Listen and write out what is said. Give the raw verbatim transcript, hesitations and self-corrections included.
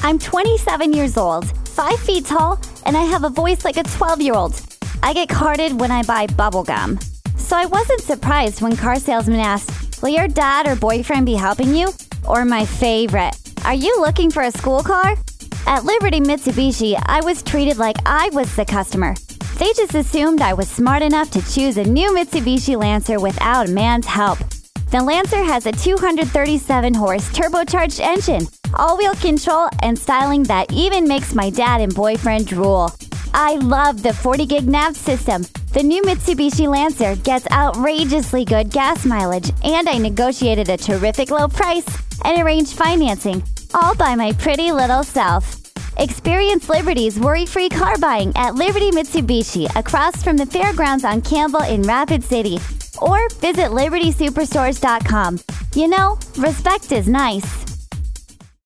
I'm twenty-seven years old, five feet tall, and I have a voice like a twelve-year-old. I get carded when I buy bubblegum. So I wasn't surprised when car salesman asked, "Will your dad or boyfriend be helping you?" Or my favorite, "Are you looking for a school car?" At Liberty Mitsubishi, I was treated like I was the customer. They just assumed I was smart enough to choose a new Mitsubishi Lancer without a man's help. The Lancer has a two hundred thirty-seven horse turbocharged engine, all-wheel control, and styling that even makes my dad and boyfriend drool. I love the forty gig nav system. The new Mitsubishi Lancer gets outrageously good gas mileage, and I negotiated a terrific low price and arranged financing, all by my pretty little self. Experience Liberty's worry-free car buying at Liberty Mitsubishi across from the fairgrounds on Campbell in Rapid City, or visit liberty superstores dot com. You know, respect is nice.